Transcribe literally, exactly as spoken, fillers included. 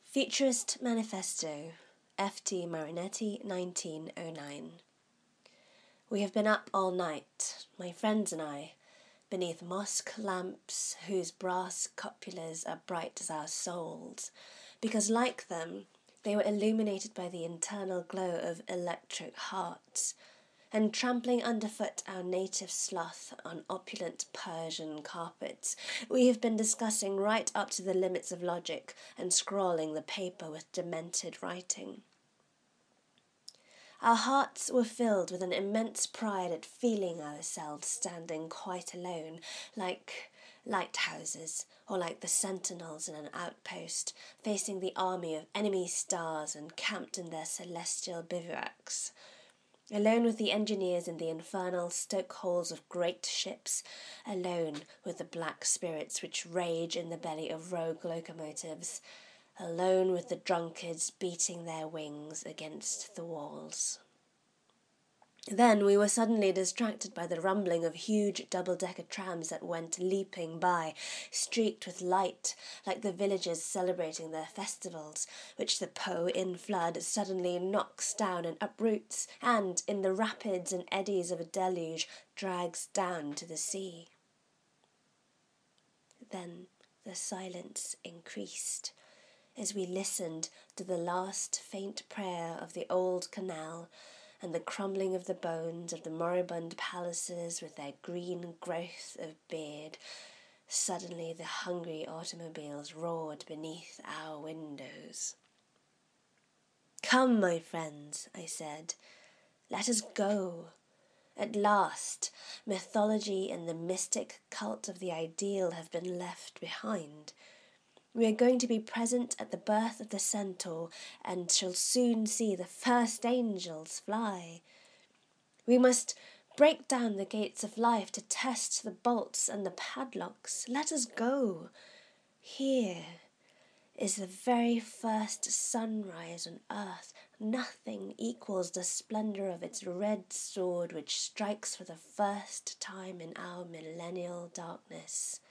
Futurist Manifesto, F T Marinetti, nineteen oh nine. We have been up all night, my friends and I, beneath mosque lamps whose brass cupolas are bright as our souls, because like them, they were illuminated by the internal glow of electric hearts, and trampling underfoot our native sloth on opulent Persian carpets, we have been discussing right up to the limits of logic and scrawling the paper with demented writing. Our hearts were filled with an immense pride at feeling ourselves standing quite alone, like lighthouses, or like the sentinels in an outpost, facing the army of enemy stars encamped in their celestial bivouacs. Alone with the engineers in the infernal stoke holes of great ships, alone with the black spirits which rage in the belly of rogue locomotives, alone with the drunkards beating their wings against the walls. Then we were suddenly distracted by the rumbling of huge double-decker trams that went leaping by, streaked with light, like the villagers celebrating their festivals, which the Po in flood suddenly knocks down and uproots, and, in the rapids and eddies of a deluge, drags down to the sea. Then the silence increased, as we listened to the last faint prayer of the old canal, and the crumbling of the bones of the moribund palaces with their green growth of beard. Suddenly the hungry automobiles roared beneath our windows. "Come, my friends," I said, "let us go. At last, mythology and the mystic cult of the ideal have been left behind. We are going to be present at the birth of the centaur and shall soon see the first angels fly. We must break down the gates of life to test the bolts and the padlocks. Let us go. Here is the very first sunrise on earth. Nothing equals the splendor of its red sword which strikes for the first time in our millennial darkness.